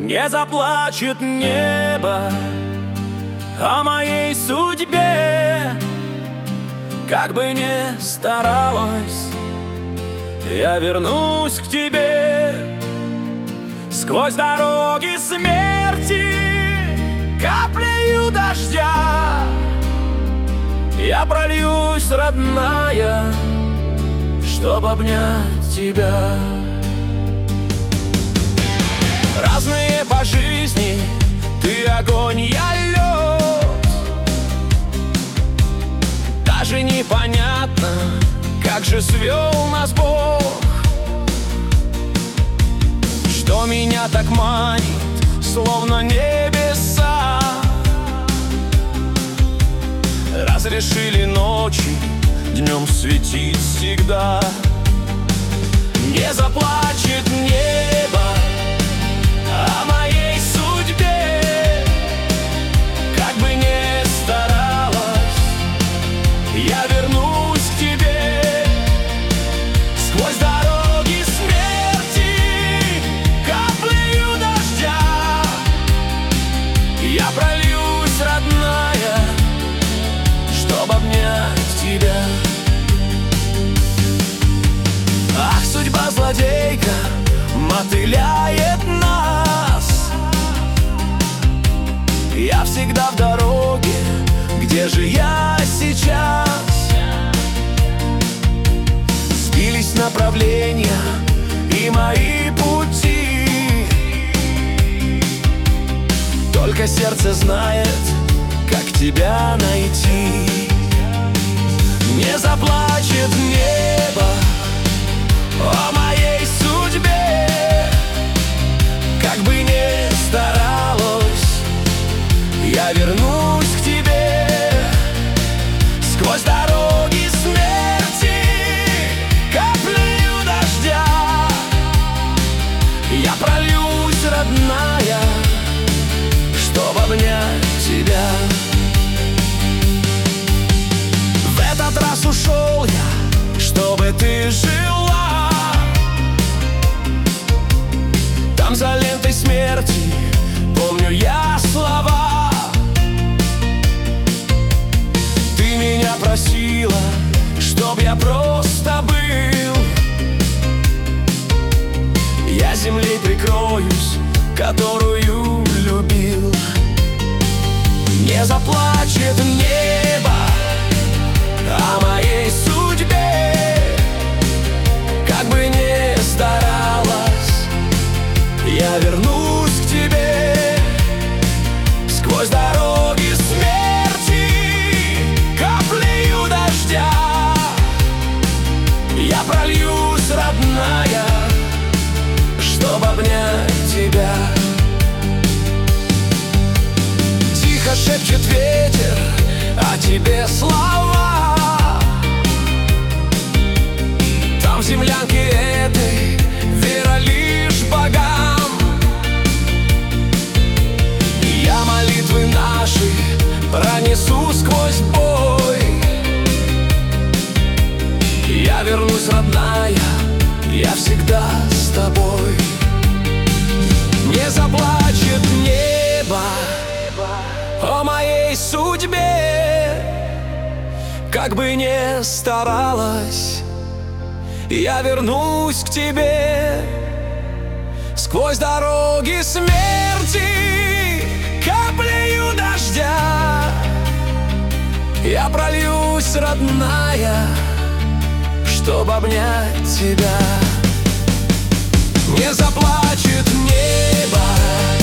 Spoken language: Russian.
Не заплачет небо о моей судьбе. Как бы ни старалась, я вернусь к тебе. Сквозь дороги смерти, каплею дождя, я прольюсь, родная, чтоб обнять тебя. Разные по жизни, ты огонь, я лед. Даже непонятно, как же свел нас Бог. Что меня так манит, словно небеса, разрешили ночи днем светить всегда. Не заплачет небо о моей судьбе. Как бы ни старалась, я вернусь к тебе. Сквозь дороги смерти, каплею дождя, я прольюсь, родная, чтоб обнять тебя. Ах, судьба злодейка мотыляет нас. Я всегда в дороге, где же я сейчас? Сбились направления и мои пути. Только сердце знает, как тебя найти. Не заплачет небо о моей судьбе. Как бы ни старалась, я вернусь к тебе. Сквозь дороги смерти, каплею дождя, я прольюсь, родная, чтоб обнять тебя. В этот раз ушел я, чтобы ты жила. Там за лентой смерти помню я слова. Ты меня просила, чтоб я просто был. Я землей прикроюсь, которую любил. Не заплачет небо о моей судьбе. Как бы ни старалась, я вернусь к тебе. Сквозь дороги смерти, каплею дождя, я прольюсь, родная, чтоб обнять тебя. Тихо шепчет ветер о тебе слова. Там в землянке этой вера лишь богам. Я молитвы наши пронесу сквозь бой. Я вернусь, родная, я всегда с тобой. Не заплачет небо о моей судьбе. Как бы ни старалась, я вернусь к тебе. Сквозь дороги смерти, каплею дождя, я прольюсь, родная, чтоб обнять тебя. Не заплачет небо